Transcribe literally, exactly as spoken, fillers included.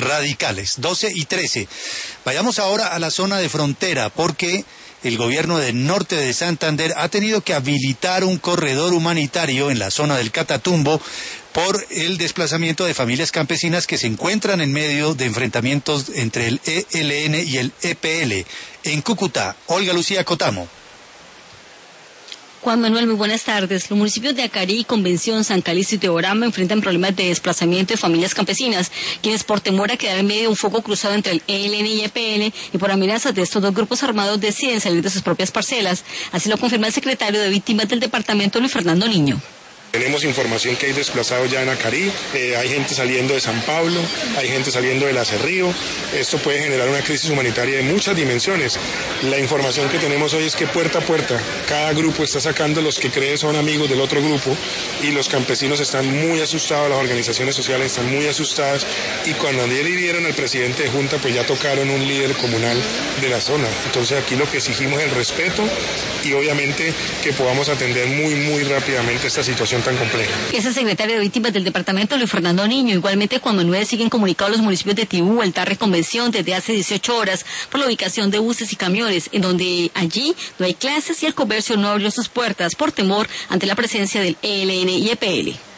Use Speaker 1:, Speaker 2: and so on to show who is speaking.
Speaker 1: radicales. doce y trece. Vayamos ahora a la zona de frontera, porque el gobierno del norte de Santander ha tenido que habilitar un corredor humanitario en la zona del Catatumbo por el desplazamiento de familias campesinas que se encuentran en medio de enfrentamientos entre el E L N y el E P L. En Cúcuta, Olga Lucía Cotamo.
Speaker 2: Juan Manuel, muy buenas tardes. Los municipios de Acarí, Convención, San Calixto y Teorama enfrentan problemas de desplazamiento de familias campesinas, quienes por temor a quedar en medio de un fuego cruzado entre el E L N y E P L y por amenazas de estos dos grupos armados deciden salir de sus propias parcelas. Así lo confirma el secretario de Víctimas del departamento, Luis Fernando Niño.
Speaker 3: Tenemos información que hay desplazados ya en Acarí, eh, hay gente saliendo de San Pablo, hay gente saliendo de La Cerrío. Esto puede generar una crisis humanitaria de muchas dimensiones. La información que tenemos hoy es que puerta a puerta, cada grupo está sacando los que cree son amigos del otro grupo y los campesinos están muy asustados, las organizaciones sociales están muy asustadas y cuando ayer hirieron al presidente de Junta, pues ya tocaron un líder comunal de la zona. Entonces aquí lo que exigimos es el respeto y obviamente que podamos atender muy, muy rápidamente esta situación tan compleja.
Speaker 2: Es el secretario de Víctimas del departamento, Luis Fernando Niño. Igualmente, Juan Manuel, siguen comunicados los municipios de Tibú, Altarre, Convención desde hace dieciocho horas por la ubicación de buses y camiones, en donde allí no hay clases y el comercio no abrió sus puertas por temor ante la presencia del E L N y E P L.